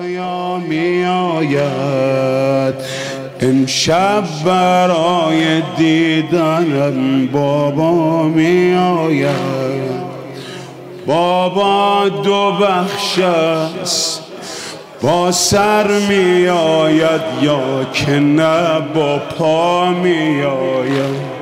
آیا می آید امشب برای دیدنم بابا می آید. بابا دو بخش است با سر می آید یا که نه با پا می آید.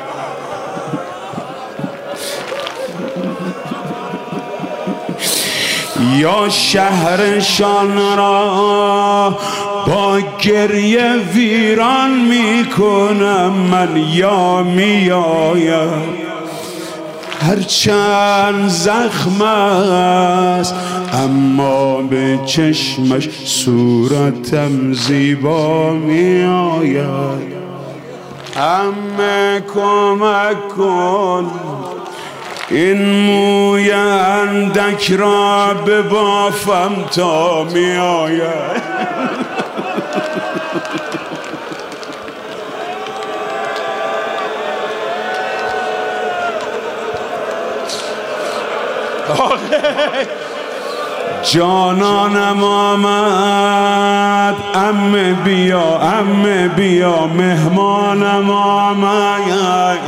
یا شهرشان را با گریه ویران می کنم من یا می آید. هرچند زخم است اما به چشمش صورتم زیبا می آید. عمه کمک کن این موی اندک را ببافم تا می آید. جانانم آمد عمه بیا عمه بیا مهمانم آمد.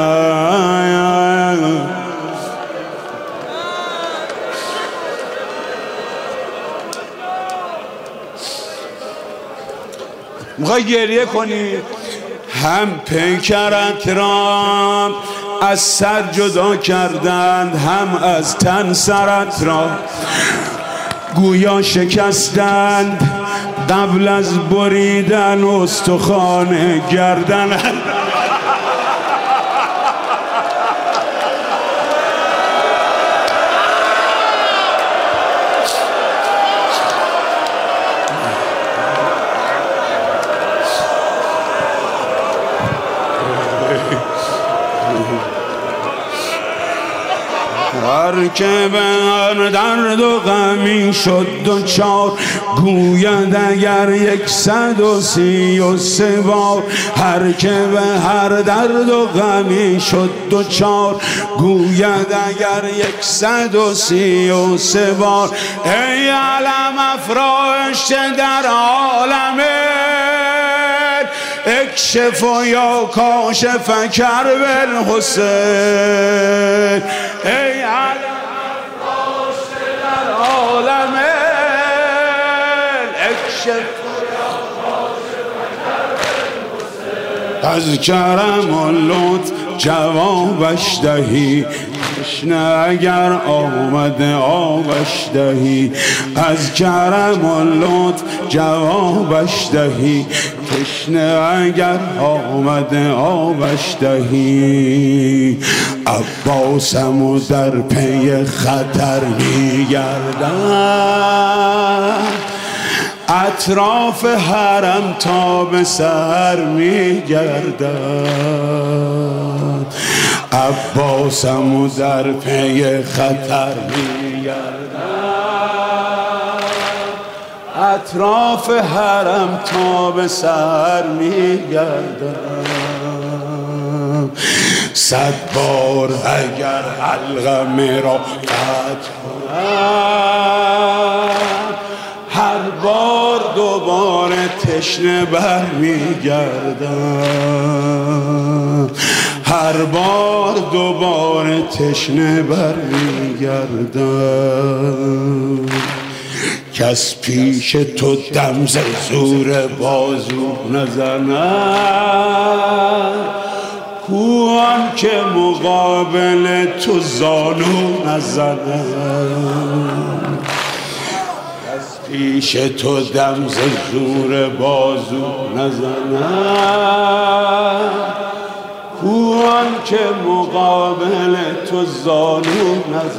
میخوای گریه کنی؟ هم پیکرت را از سر جدا کردند هم از تن سرت را گویا شکستند قبل از بریدن استخوان گردن. هر که به هر درد و غمی شد دوچار گوید اگر 133 بار. هر که به هر درد و غمی شد دوچار گوید اگر 133 بار. ای علم افراشته در عالم اکشف و یا کاشف کرب الحسین. ای علم افراشته در عالم اکشف و یا کاشف کرب الحسین. از کرم و لطف جوابش دهی تشنه اگر آمده آبش دهی. از کرم و لطف جوابش دهی تشنه اگر آمده آبش دهی. عباسم در پی خطر میگردد اطراف حرم تا به سر میگردد. عباسم در پی خطر میگردد اطراف حرم تا به سر میگردد. 100 بار اگر حلقه را قطع کنم هر بار دوباره تشنه بر میگردم. هر بار دوباره تشنه بر میگردم. کس پیش تو دم ز زور بازو نزند کوهان که مقابل تو زانو نزند. کس پیش تو دم ز زور بازو نزند کوهان که مقابل تو زانو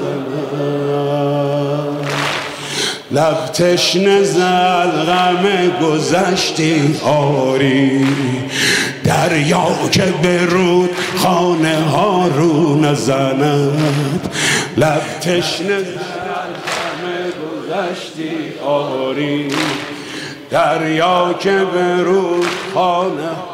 نزند. لب تشنه زد غم گذشتی آری دریا که به رود خانه ها رو نزند. لب تشنه زد غم گذشتی آری دریا که به رود خانه